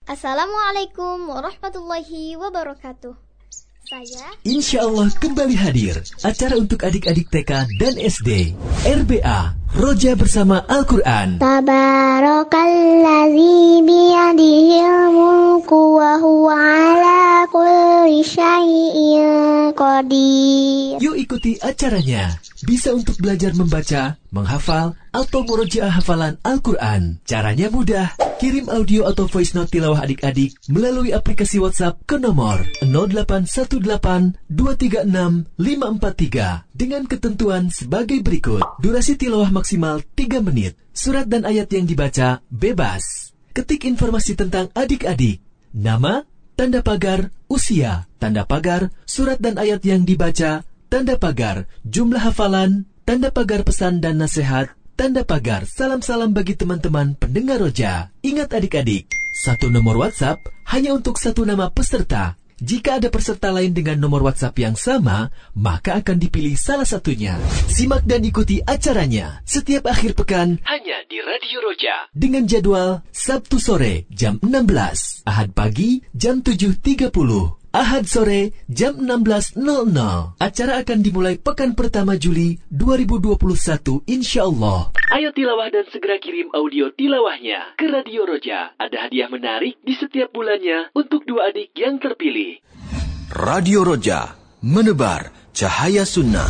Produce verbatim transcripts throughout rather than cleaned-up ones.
Assalamualaikum warahmatullahi wabarakatuh. Saya Insya Allah kembali hadir acara untuk adik-adik T K dan S D R B A Roja bersama Al-Quran. Tabarakalladzi biyadihil mulku wa huwa ala kulli syai'in qadir. Yuk ikuti acaranya. Bisa untuk belajar membaca, menghafal, atau murojaah hafalan Al-Quran. Caranya mudah. Kirim audio atau voice note tilawah adik-adik melalui aplikasi WhatsApp ke nomor nol delapan satu delapan dua tiga enam lima empat tiga dengan ketentuan sebagai berikut. Durasi tilawah maksimal tiga menit. Surat dan ayat yang dibaca bebas. Ketik informasi tentang adik-adik. Nama, tanda pagar, usia, tanda pagar, surat dan ayat yang dibaca, tanda pagar, jumlah hafalan, tanda pagar pesan dan nasihat, tanda pagar salam-salam bagi teman-teman pendengar Roja. Ingat adik-adik, satu nomor WhatsApp hanya untuk satu nama peserta. Jika ada peserta lain dengan nomor WhatsApp yang sama, maka akan dipilih salah satunya. Simak dan ikuti acaranya setiap akhir pekan hanya di Radio Roja. Dengan jadwal Sabtu sore jam enam belas, Ahad pagi jam tujuh tiga puluh. Ahad sore jam enam belas nol nol. Acara akan dimulai pekan pertama Juli dua ribu dua puluh satu insyaallah. Ayo tilawah dan segera kirim audio tilawahnya ke Radio Roja. Ada hadiah menarik di setiap bulannya untuk dua adik yang terpilih. Radio Roja, menebar cahaya sunnah.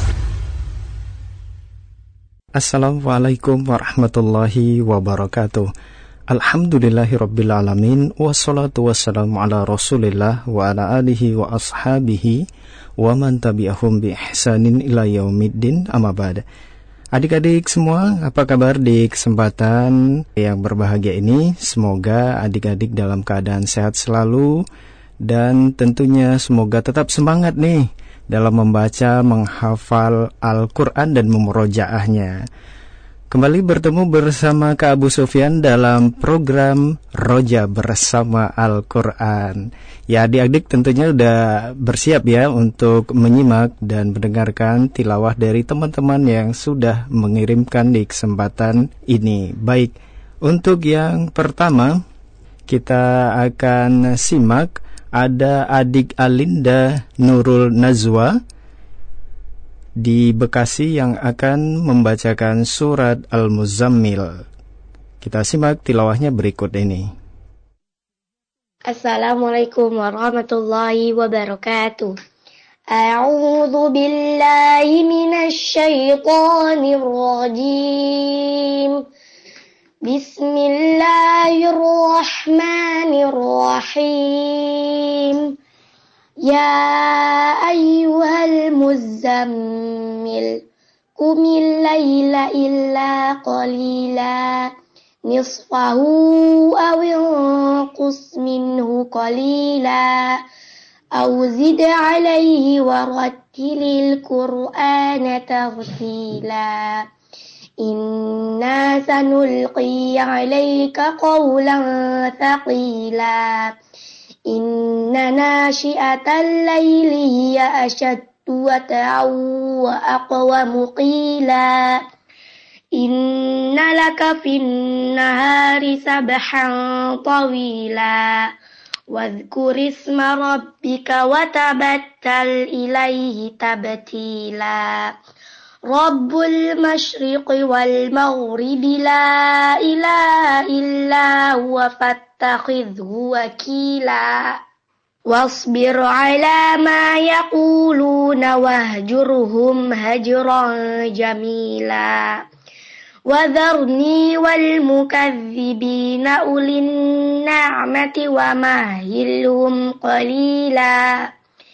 Assalamualaikum warahmatullahi wabarakatuh. Alhamdulillahirabbil alamin, wassalatu wassalamu ala Rasulillah wa ala alihi wa ashabihi wa man tabi'ahum bi ihsanin ila yaumiddin, amma ba'd. Adik-adik semua, apa kabar di kesempatan yang berbahagia ini? Semoga adik-adik dalam keadaan sehat selalu dan tentunya semoga tetap semangat nih dalam membaca, menghafal Al-Quran dan memurojaahnya. Kembali bertemu bersama Kak Abu Sufyan dalam program Roja bersama Al-Quran. Ya, adik-adik tentunya udah bersiap ya untuk menyimak dan mendengarkan tilawah dari teman-teman yang sudah mengirimkan di kesempatan ini. Baik, untuk yang pertama kita akan simak ada adik Alinda Nurul Nazwa di Bekasi yang akan membacakan surat Al-Muzammil. Kita simak tilawahnya berikut ini. Assalamualaikum warahmatullahi wabarakatuh. A'udzu billahi minasy syaithanir rajim. Bismillahirrahmanirrahim. Ya ayyuhal muzammil, qumil laila illa qalila, nisfahu aw inqus minhu qalila, aw zid alayhi warattilil qur'ana tartila. Inna sanulqi alayka qawlan thaqila. Inna nashi'atal layli hiya ashaddu wata'an wa aqwamu qila. Inna laka fin nahari sabhan tawila. Wadhkur isma rabbika wa tabattal ilayhi tabtila. Rabbul masyriqi wal maghribi la ilaha illa huwa fattakhidhu wakila. Wasbir ala ma yaquluna wahjurhum hajran jamila. Wadharni wal mukadzibina ulin na'mati wa mahilhum qalila.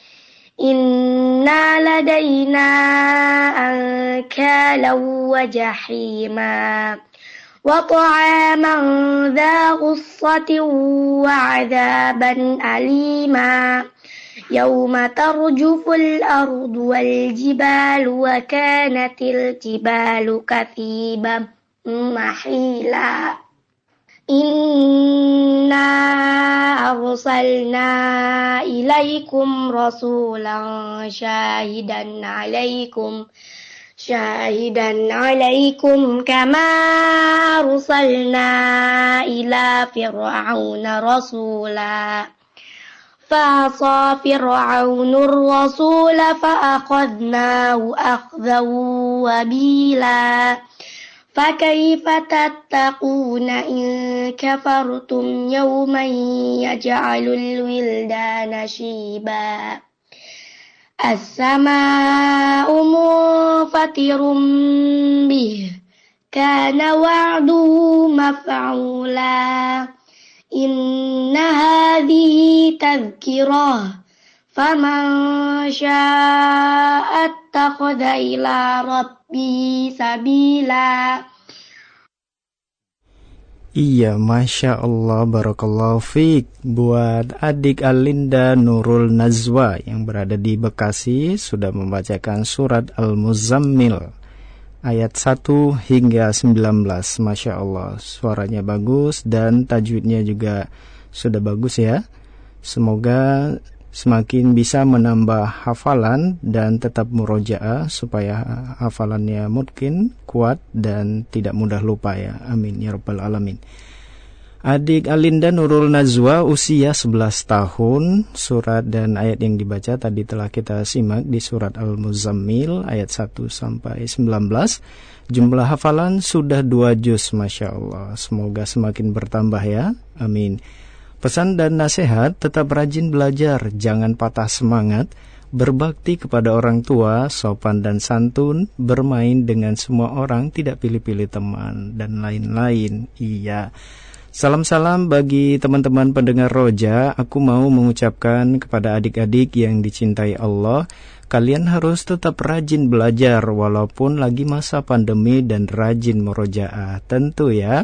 Inna ladaina ankalan wa jahima wa ta'aman dha ghussatin wa 'adzaban alima. Yawma tarjuful ardu wal jibalu wa kanatil jibalu kathiban mahila. Inna arsalna ilaikum rasulan syahidan alaikum شاهدا عليكم كما أرسلنا إلى فرعون رسولا فعصى فرعون الرسول فأخذناه أخذا وبيلا فكيف تتقون إن كفرتم يوما يجعل الولدان شيبا السماء منفطر به كان وعده مفعولا إن هذه تذكرة فمن شاء اتخذ إلى ربه سبيلا. Iya, Masya Allah, Barakallahu Fik. Buat adik Alinda Nurul Nazwa yang berada di Bekasi, sudah membacakan surat Al-Muzammil ayat satu hingga sembilan belas. Masya Allah, suaranya bagus dan tajwidnya juga sudah bagus ya. Semoga semakin bisa menambah hafalan dan tetap murojaah supaya hafalannya mungkin kuat dan tidak mudah lupa ya. Amin ya rabbal alamin. Adik Alinda Nurul Nazwa usia sebelas tahun. Surat dan ayat yang dibaca tadi telah kita simak di surat Al-Muzammil ayat satu sampai sembilan belas. Jumlah hafalan sudah dua juz, Masya Allah. Semoga semakin bertambah ya. Amin. Pesan dan nasihat, tetap rajin belajar, jangan patah semangat, berbakti kepada orang tua, sopan dan santun, bermain dengan semua orang, tidak pilih-pilih teman, dan lain-lain. Iya. Salam-salam bagi teman-teman pendengar Roja. Aku mau mengucapkan kepada adik-adik yang dicintai Allah, kalian harus tetap rajin belajar walaupun lagi masa pandemi dan rajin murojaah. Tentu ya.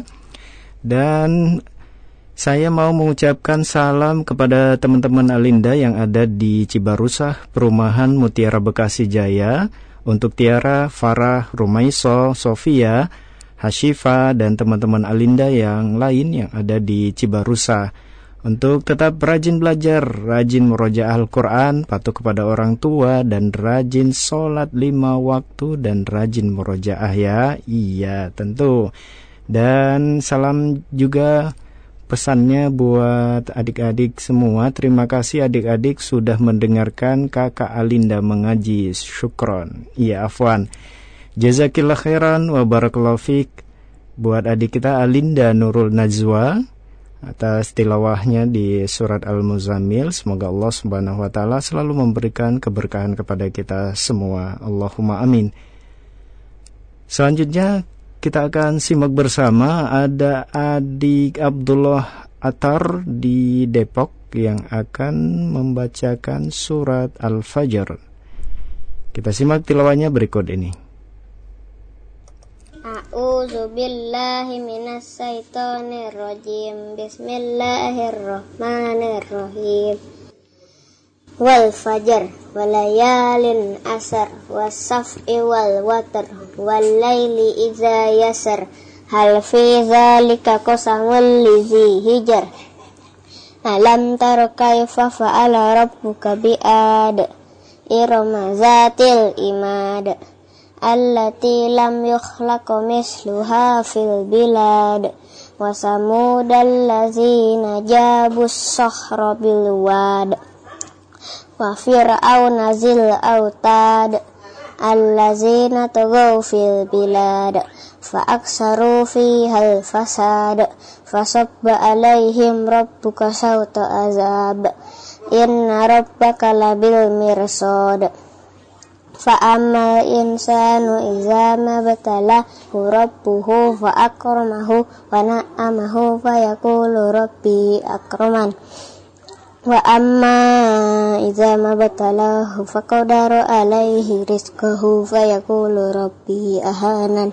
Dan saya mau mengucapkan salam kepada teman-teman Alinda yang ada di Cibarusah, Perumahan Mutiara Bekasi Jaya. Untuk Tiara, Farah, Rumaiso, Sofia, Hasyifa, dan teman-teman Alinda yang lain yang ada di Cibarusah. Untuk tetap rajin belajar, rajin murojaah Al-Quran, patuh kepada orang tua, dan rajin sholat lima waktu, dan rajin murojaah ya. Iya, tentu. Dan salam juga pesannya buat adik-adik semua. Terima kasih adik-adik sudah mendengarkan kakak Alinda mengaji. Syukron. Iya, afwan. Jazakillah khairan wa barakallahu fik. Buat adik kita Alinda Nurul Najwa atas tilawahnya di surat Al-Muzammil. Semoga Allah Subhanahu wa taala selalu memberikan keberkahan kepada kita semua. Allahumma amin. Selanjutnya kita akan simak bersama, ada adik Abdullah Atar di Depok yang akan membacakan surat Al-Fajr. Kita simak tilawahnya berikut ini. A'udzu billahi minas syaitonir rajim. Bismillahirrahmanirrahim. Wal fajr walayalin asar wasaf'i wal watr wal laili idza yasar hal fi dzalika qasamul lizi hijr alam tara kaifa fa'ala rabbuka bi'ad irama zatil imad allati lam yukhlaq misluha fil bilad wa samudal ladzina jabus sakhra bil wad wa fir'auna zil autad allazina tagaw fil bilad fa aksaru fihal fasad fasabba alaihim rabbuka sawta azab inna rabbaka labil mirsad fa amma insanu iza mabtalahu rabbuhu fa akramahu wa na'amahu fa yaqulu rabbi akraman wa amma idza mabtalahu faqadara alaihi rizqahu fayaqulu rabbi ahanan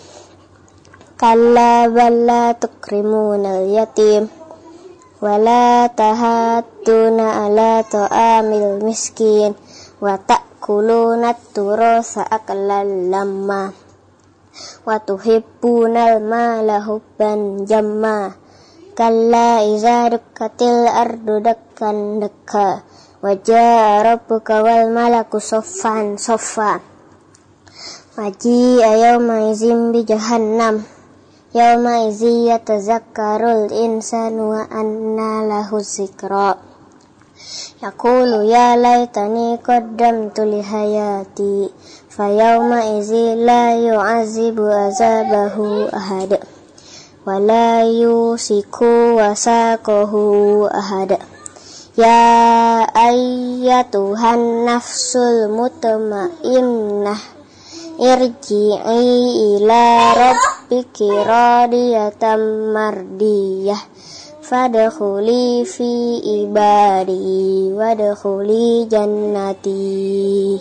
kalla bal la tukrimuna al-yatim wa la tahadduna ala ta'amil miskin wa ta'kuluna at-turasa aklan lamma wa tuhibbuna al-mala hubban jamma kalla iza dukkatil ardu dakkan dakka wa jaa rabbuka wal malaku saffan saffa Waji'a yawma izin bi jahannam yawma izi yatazakkarul insanu wa anna lahu zikra yaqulu ya laitani qaddamtu li hayati fayawma izi la yu'azibu azabahu ahad wa la yusiku wasaqahu ahad. Ya ayyatuhan nafsul mutmainnah irji'i ila rabbiki radiyatan mardiyah fadkhuli fi ibadi wadkhuli jannati.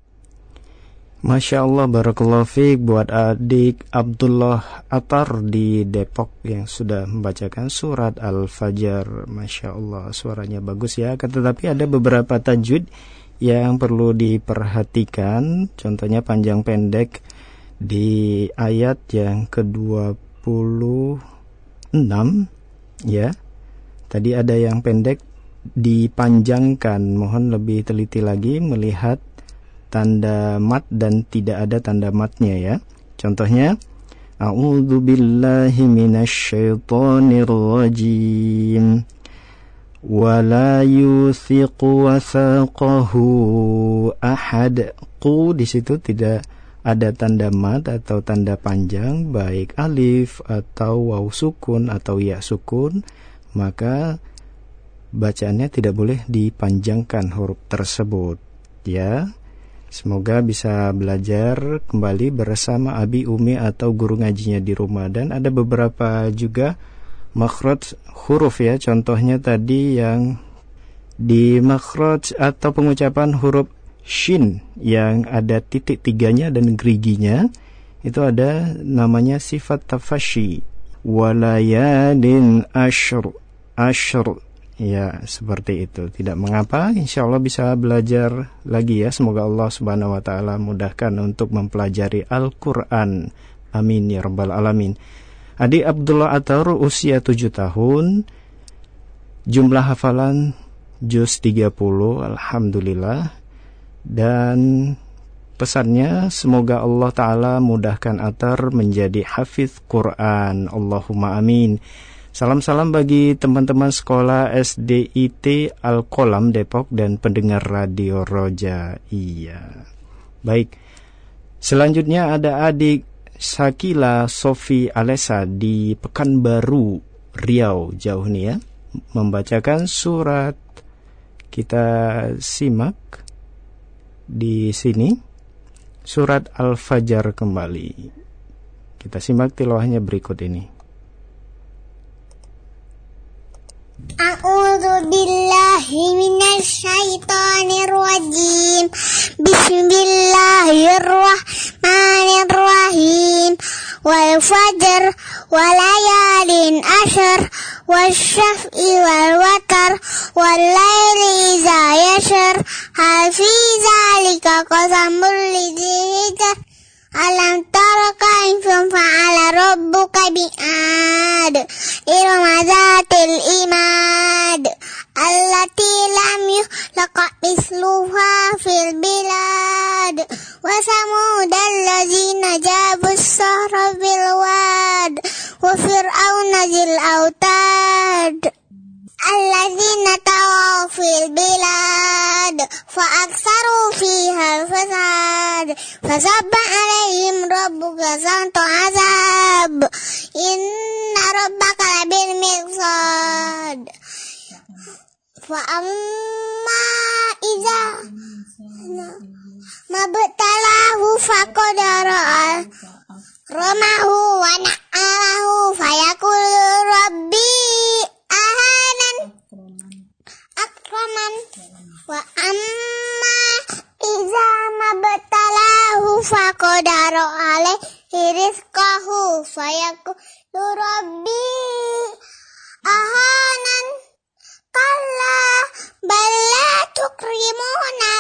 Masya Allah, barakallahu fiik buat adik Abdullah Atar di Depok yang sudah membacakan surat Al-Fajr. Masya Allah, suaranya bagus ya. Tetapi ada beberapa tajwid yang perlu diperhatikan. Contohnya panjang pendek di ayat yang ke dua puluh enam ya. Tadi ada yang pendek dipanjangkan. Mohon lebih teliti lagi melihat tanda mat dan tidak ada tanda matnya ya. Contohnya A'udzu billahi minasyaitonir rajim wa la yuthiqu wathaqahu ahad. Qu di situ tidak ada tanda mat atau tanda panjang baik alif atau waw sukun atau ya sukun, maka bacaannya tidak boleh dipanjangkan huruf tersebut ya. Semoga bisa belajar kembali bersama Abi, Umi atau guru ngajinya di rumah. Dan ada beberapa juga makhraj huruf ya. Contohnya tadi yang di makhraj atau pengucapan huruf shin yang ada titik tiganya dan geriginya, itu ada namanya sifat tafashi. Walayadin ashr ashr. Ya, seperti itu. Tidak mengapa, insya Allah bisa belajar lagi ya. Semoga Allah subhanahu wa ta'ala mudahkan untuk mempelajari Al-Quran. Amin ya rabbal alamin. Adik Abdullah Atar usia tujuh tahun. Jumlah hafalan juz tiga puluh, alhamdulillah. Dan pesannya, semoga Allah ta'ala mudahkan Atar menjadi hafiz Quran. Allahumma amin. Salam-salam bagi teman-teman sekolah S D I T Al-Qolam Depok dan pendengar Radio Roja. Iya. Baik. Selanjutnya ada adik Sakila Sofi Alesa di Pekanbaru, Riau, jauh nih ya, membacakan surat. Kita simak di sini surat Al-Fajr kembali. Kita simak tilawahnya berikut ini. A'udzu billahi minasy syaithanir rajim. Bismillahirrahmanirrahim. Wal fajr wa layalin ashr wasyaf'i wal watar wal laili idza yashr hal fi dzalika qasamul lidzi. Alam tara kaifa fa'ala rabbuka bi'ad irama zatil imad allati lam yukhlaqa misluha fil bilad wa samud allazina jabu as-sahra bil wad wa fir'auna zil autad allazina tawaw fil bilad fa aktsaru fiha al-fasad fasabba alaihim rabbuka sawta azab inna rabbaka labil mirsad fa amma iza mabtalahu faqadara ramahu wa na'alahu fayaqul rabbi ahanan akraman wa amma iza mabtalahu faqadara alaihi rizqahu fayaqulu rabbi ahanan kalla bal la tukrimuna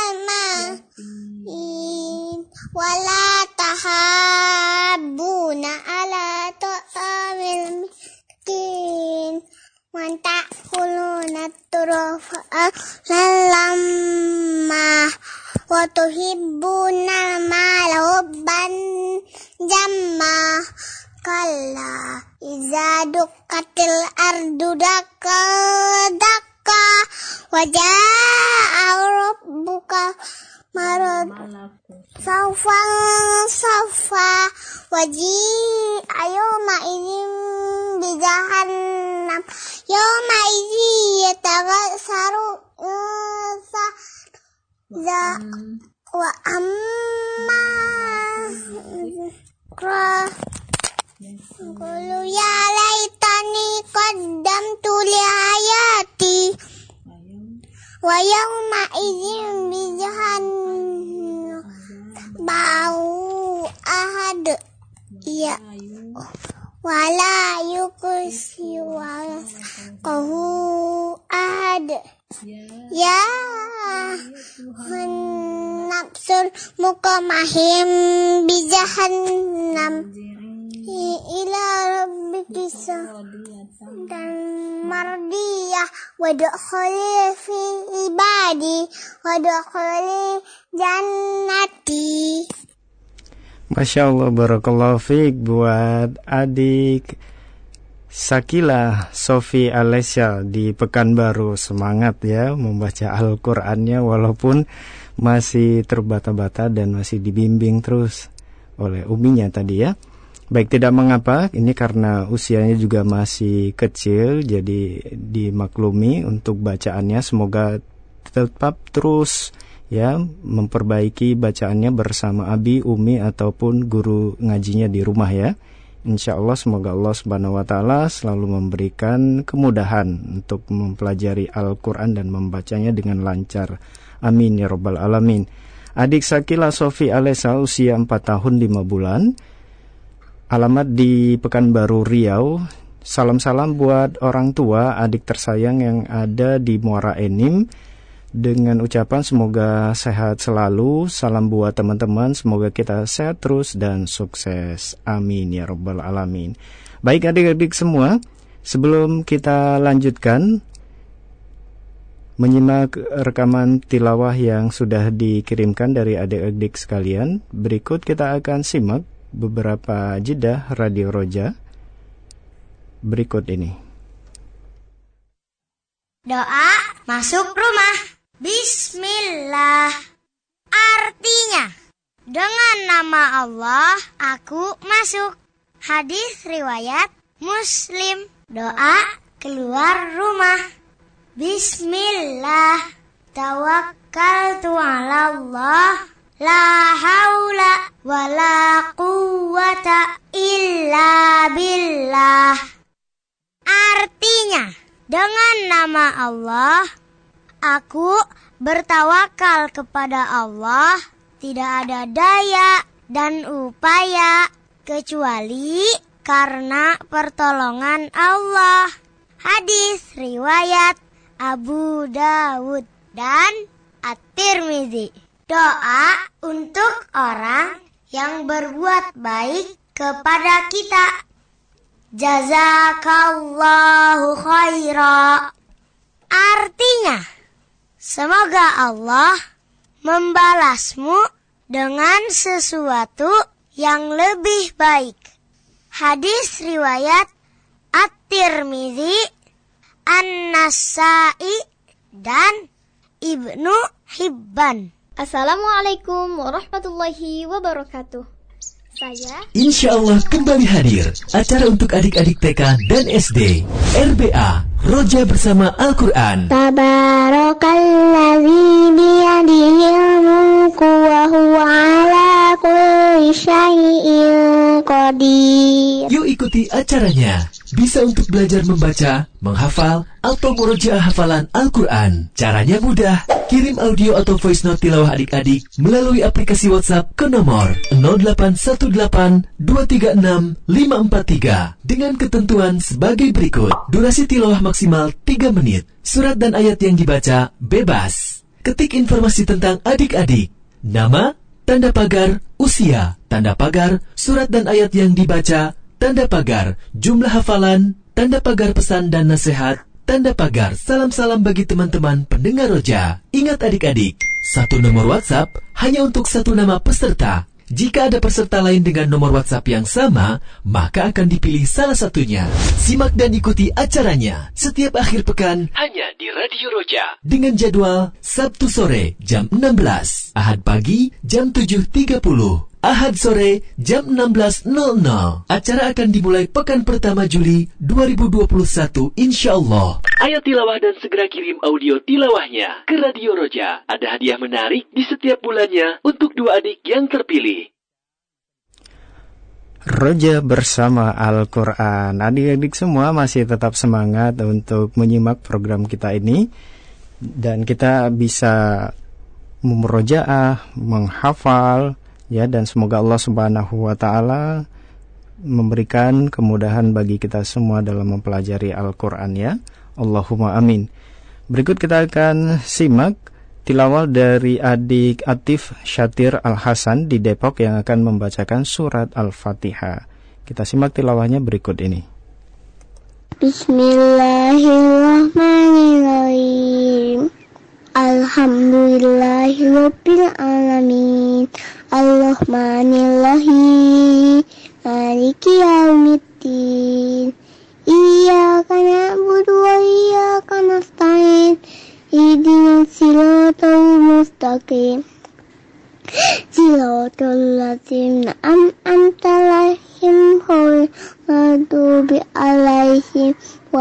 al-ma'in wa la tahabbuna ala ta'amil miskin wa ta'kuluna turafa lamma wa tuhibbuna mala hubban jamma kalla iza dukkatil ardu dakka dakka wa jaa rabbuka marad saufa saufa waji ayoma idzin bi jahannam yawma idzi yataghassaru sa za wa amma kra qulu ya laitani qaddamtu li hayati wa yawma idzin bi jahannam bau ahad ya wala yukusi wa qahu ahad ya nafsul mukamahim bi jahannam ila rabbika dan mardiyah wa dukhuli fi ibadi wa dukhuli jannati. Masya Allah, barakallahu fiik buat adik Sakila Sofi Alesya di Pekanbaru. Semangat ya membaca Al-Qur'annya walaupun masih terbata-bata dan masih dibimbing terus oleh uminya tadi ya. Baik, tidak mengapa, ini karena usianya juga masih kecil, jadi dimaklumi untuk bacaannya. Semoga tetap terus ya memperbaiki bacaannya bersama abi, umi ataupun guru ngajinya di rumah ya. Insya Allah semoga Allah Subhanahu Wa Taala selalu memberikan kemudahan untuk mempelajari Al-Quran dan membacanya dengan lancar. Amin ya Rabbal Alamin. Adik Sakila Sofi Alesa usia empat tahun lima bulan. Alamat di Pekanbaru Riau. Salam-salam buat orang tua adik tersayang yang ada di Muara Enim. Dengan ucapan semoga sehat selalu. Salam buat teman-teman, semoga kita sehat terus dan sukses. Amin ya Rabbal Alamin. Baik adik-adik semua, sebelum kita lanjutkan menyimak rekaman tilawah yang sudah dikirimkan dari adik-adik sekalian, berikut kita akan simak beberapa jeda Radio Roja berikut ini. Doa masuk rumah. Bismillah. Artinya, dengan nama Allah aku masuk. Hadis riwayat Muslim. Doa keluar rumah. Bismillah. Tawakkaltu 'ala Allah. La haula wa la quwwata illa billah. Artinya, dengan nama Allah, aku bertawakal kepada Allah. Tidak ada daya dan upaya kecuali karena pertolongan Allah. Hadis riwayat Abu Dawud dan At-Tirmizi. Doa untuk orang yang berbuat baik kepada kita. Jazakallahu khaira. Artinya, semoga Allah membalasmu dengan sesuatu yang lebih baik. Hadis riwayat At-Tirmizi, An-Nasa'i dan Ibnu Hibban. Assalamualaikum warahmatullahi wabarakatuh. Saya Insya Allah kembali hadir acara untuk adik-adik T K dan S D R B A Roja bersama Al-Quran. Tabarakalladzi biyadihil mulku wa huwa ala kulli syai'in qadir. Yuk ikuti acaranya. Bisa untuk belajar membaca, menghafal, atau murojaah hafalan Al-Quran. Caranya mudah. Kirim audio atau voice note tilawah adik-adik melalui aplikasi WhatsApp ke nomor nol delapan satu delapan dua tiga enam lima empat tiga dengan ketentuan sebagai berikut. Durasi tilawah maksimal tiga menit. Surat dan ayat yang dibaca bebas. Ketik informasi tentang adik-adik. Nama, tanda pagar, usia, tanda pagar, surat dan ayat yang dibaca, tanda pagar, jumlah hafalan, tanda pagar pesan dan nasihat, tanda pagar salam-salam bagi teman-teman pendengar Roja. Ingat adik-adik, Satu nomor WhatsApp hanya untuk satu nama peserta. Jika ada peserta lain dengan nomor WhatsApp yang sama, maka akan dipilih salah satunya. Simak dan ikuti acaranya setiap akhir pekan hanya di Radio Roja dengan jadwal Sabtu sore jam enam belas, Ahad pagi jam tujuh tiga puluh, Ahad sore jam enam belas nol nol. Acara akan dimulai pekan pertama Juli dua ribu dua puluh satu insyaallah. Ayo tilawah dan segera kirim audio tilawahnya ke Radio Roja. Ada hadiah menarik di setiap bulannya untuk dua adik yang terpilih. Roja bersama Al-Quran. Adik-adik semua masih tetap semangat untuk menyimak program kita ini. Dan kita bisa memurojaah, menghafal, ya, dan semoga Allah Subhanahu wa Ta'ala memberikan kemudahan bagi kita semua dalam mempelajari Al-Quran, ya. Allahumma amin. Berikut kita akan simak tilawah dari adik Atif Syatir Al-Hasan di Depok yang akan membacakan surat Al-Fatihah. Kita simak tilawahnya berikut ini. Bismillahirrahmanirrahim. Alhamdulillahirabbil alamin. Ar-Rahmanirrahim. Maliki yaumiddin. Iyyaka na'budu wa iyyaka nasta'in. Ihdinas siratal mustaqim. Siratal ladzina an'amta 'alaihim ghairil maghdubi 'alaihim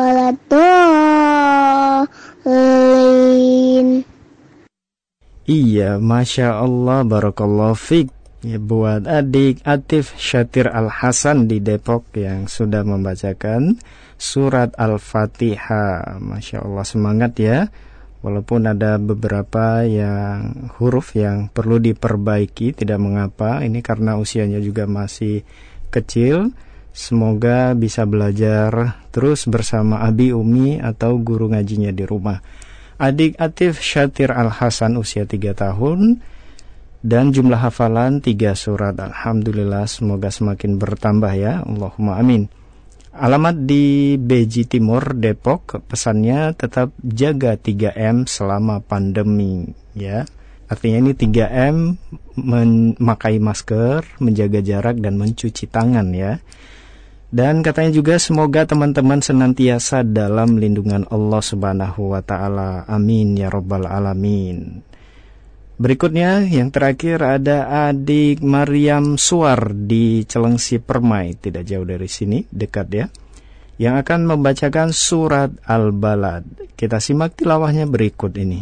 waladdallin. Iya, Masya Allah, Barakallahu Fik. Ya, buat adik Atif Syatir Al-Hasan di Depok yang sudah membacakan surat Al-Fatihah. Masya Allah, semangat ya. Walaupun ada beberapa yang huruf yang perlu diperbaiki, tidak mengapa. Ini karena usianya juga masih kecil. Semoga bisa belajar terus bersama Abi, Umi, atau guru ngajinya di rumah. Adik Atif Syatir Al-Hasan usia tiga tahun. Dan jumlah hafalan tiga surat. Alhamdulillah, semoga semakin bertambah ya. Allahumma amin. Alamat di Beji Timur, Depok. Pesannya tetap jaga tiga M selama pandemi ya. Artinya ini tiga M, memakai masker, menjaga jarak, dan mencuci tangan ya. Dan katanya juga semoga teman-teman senantiasa dalam lindungan Allah Subhanahu wa Ta'ala. Amin ya rabbal alamin. Berikutnya yang terakhir ada adik Maryam Suar di Celengsi Permai, tidak jauh dari sini, dekat ya, yang akan membacakan surat Al-Balad. Kita simak tilawahnya berikut ini.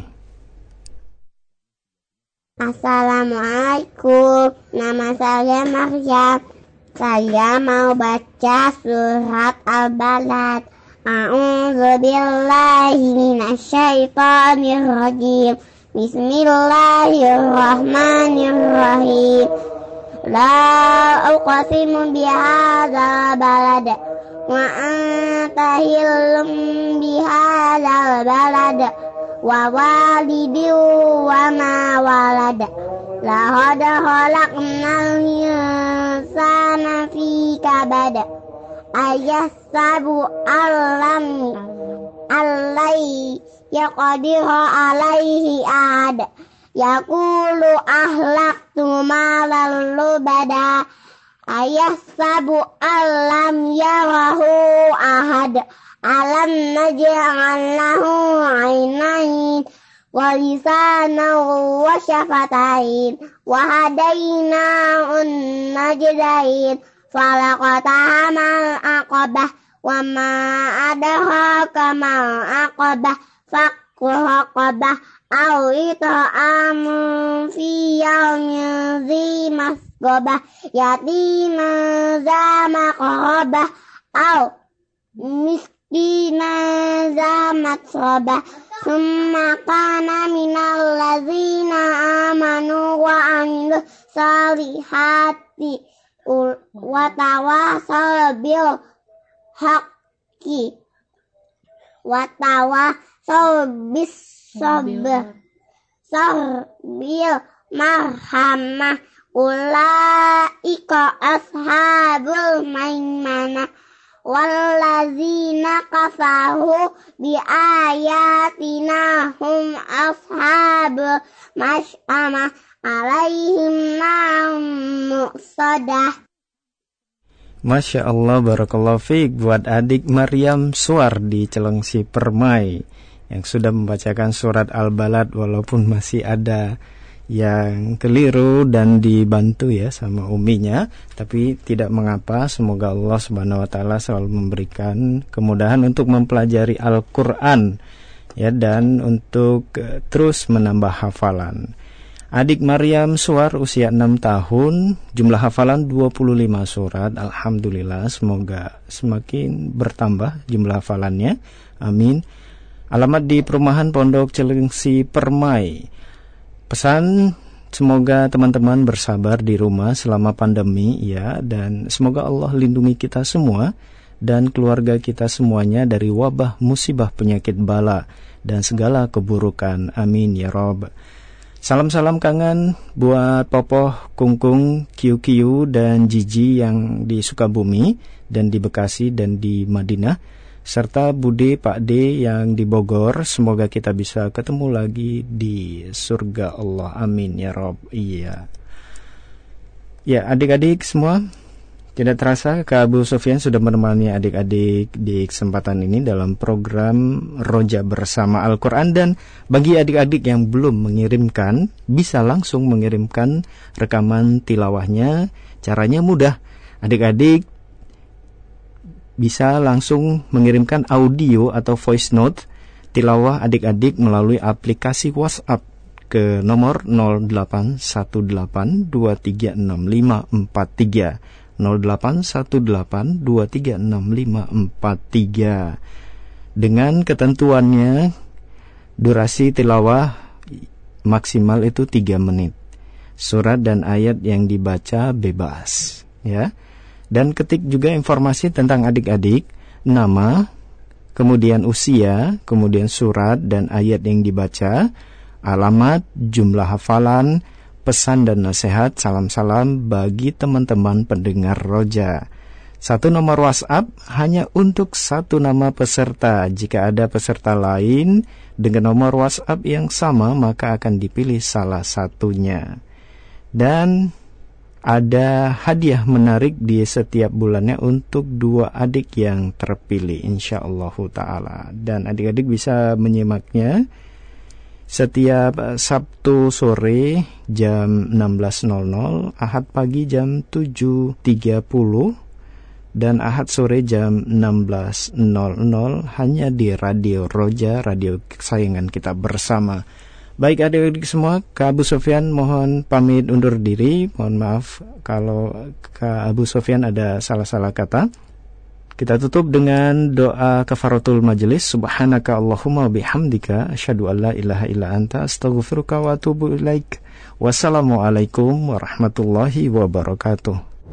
Assalamualaikum, nama saya Maryam. Saya mau baca surat Al-Balad. A'udzubillahi minasyaitonir rajim. Bismillahirrahmanirrahim. La uqsimu bihadzal balad wa anta hillum bihadzal balad wa walidin wa ma walad. Laqad khalaqnal insana fi kabad. Ayahsabu allam allai yaqdiru alaihi ahad. Yaqulu ahlaktu malan lubada. Ayahsabu allam yarahu ahad. Alam naj'al lahu 'ainain wa lisanan wa syafatain wa hadainahun najdain. Falaqatahamal aqabah wa ma adraka mal aqabah. Fakku raqabah aw it'amun fi yawmin dhi masghabah yatiman dha maqrabah aw miskinan dha matrabah. Summa kana minal ladzina amanu wa amilus salihati wa tawasaw bil haqqi wa tawasaw bis sabr sabil marhamah. Ulaika ashabul maimanah wallazina kafaru bi ayatina hum ashabul mas'amah alaihim na'am muqsadah. Masya Allah, barakallahu fiik buat adik Maryam Suar di Celengsi Permai yang sudah membacakan surat Al-Balad, walaupun masih ada yang keliru dan dibantu ya sama uminya, tapi tidak mengapa. Semoga Allah Subhanahu wa taala selalu memberikan kemudahan untuk mempelajari Al-Qur'an ya, dan untuk uh, terus menambah hafalan. Adik Maryam Suar usia enam tahun, jumlah hafalan dua puluh lima surat. Alhamdulillah, semoga semakin bertambah jumlah hafalannya. Amin. Alamat di Perumahan Pondok Celengsi Permai. Pesan, semoga teman-teman bersabar di rumah selama pandemi ya, dan semoga Allah lindungi kita semua dan keluarga kita semuanya dari wabah, musibah, penyakit, bala dan segala keburukan. Amin ya Rabb. Salam-salam kangen buat Popoh, Kungkung, Kiu Kiu dan Jiji yang di Sukabumi dan di Bekasi dan di Madinah, serta Bude, Pak D yang di Bogor. Semoga kita bisa ketemu lagi di surga Allah. Amin ya Rabb. Iya. Ya, adik-adik semua, tidak terasa Kak Abu Sofyan sudah menemani adik-adik di kesempatan ini dalam program Roja Bersama Al-Quran. Dan bagi adik-adik yang belum mengirimkan, bisa langsung mengirimkan rekaman tilawahnya. Caranya mudah. Adik-adik bisa langsung mengirimkan audio atau voice note tilawah adik-adik melalui aplikasi WhatsApp ke nomor nol delapan satu delapan dua tiga enam lima empat tiga nol delapan satu delapan dua tiga enam lima empat tiga. Dengan ketentuannya durasi tilawah maksimal itu tiga menit. Surat dan ayat yang dibaca bebas ya. Dan ketik juga informasi tentang adik-adik, nama, kemudian usia, kemudian surat dan ayat yang dibaca, alamat, jumlah hafalan, pesan dan nasihat, salam-salam bagi teman-teman pendengar Roja. Satu nomor WhatsApp hanya untuk satu nama peserta. Jika ada peserta lain dengan nomor WhatsApp yang sama, maka akan dipilih salah satunya. Dan ada hadiah menarik di setiap bulannya untuk dua adik yang terpilih, insyaallah ta'ala. Dan adik-adik bisa menyimaknya setiap Sabtu sore jam enam belas nol nol, Ahad pagi jam tujuh tiga puluh, dan Ahad sore jam enam belas nol nol hanya di Radio Roja, radio kesayangan kita bersama. Baik adik-adik semua, Kak Abu Sofyan mohon pamit undur diri. Mohon maaf kalau Kak Abu Sofyan ada salah-salah kata. Kita tutup dengan doa kafaratul majelis. Subhanaka Allahumma bihamdika asyhadu an la ilaha illa anta astaghfiruka wa atubu ilaik. Wassalamualaikum warahmatullahi wabarakatuh.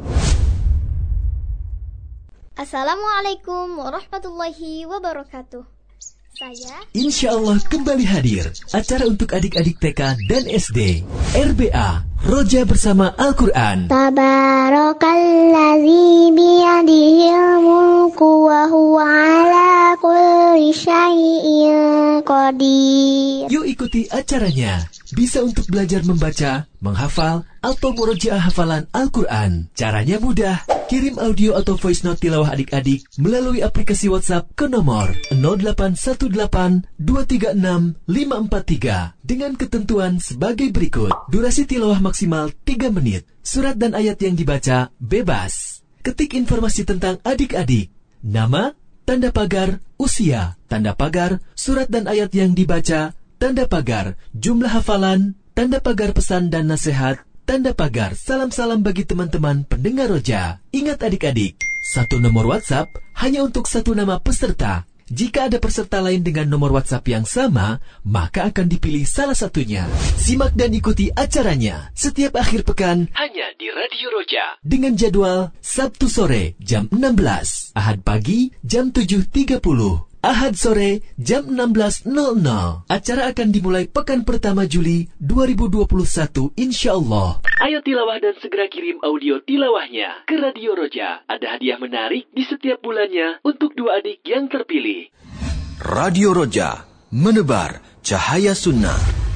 Assalamualaikum warahmatullahi wabarakatuh. Saya Insya Allah kembali hadir acara untuk adik-adik T K dan S D R B A Roja Bersama Al-Quran. Tabarakalladzi biyadihil mulku wa huwa ala kulli syai'in qadir. Yuk ikuti acaranya. Bisa untuk belajar membaca, menghafal, atau murojaah hafalan Al-Quran. Caranya mudah. Kirim audio atau voice note tilawah adik-adik melalui aplikasi WhatsApp ke nomor nol delapan satu delapan dua tiga enam lima empat tiga dengan ketentuan sebagai berikut. Durasi tilawah maksimal tiga menit. Surat dan ayat yang dibaca bebas. Ketik informasi tentang adik-adik. Nama, tanda pagar, usia, tanda pagar, surat dan ayat yang dibaca, tanda pagar, jumlah hafalan, tanda pagar pesan dan nasihat, tanda pagar salam-salam bagi teman-teman pendengar Roja. Ingat adik-adik, satu nomor WhatsApp hanya untuk satu nama peserta. Jika ada peserta lain dengan nomor WhatsApp yang sama, maka akan dipilih salah satunya. Simak dan ikuti acaranya setiap akhir pekan hanya di Radio Roja. Dengan jadwal Sabtu sore jam enam belas, Ahad pagi jam tujuh tiga puluh. Ahad sore jam enam belas nol nol. Acara akan dimulai pekan pertama Juli dua ribu dua puluh satu insyaallah. Ayo tilawah dan segera kirim audio tilawahnya ke Radio Roja. Ada hadiah menarik di setiap bulannya untuk dua adik yang terpilih. Radio Roja, menebar cahaya sunnah.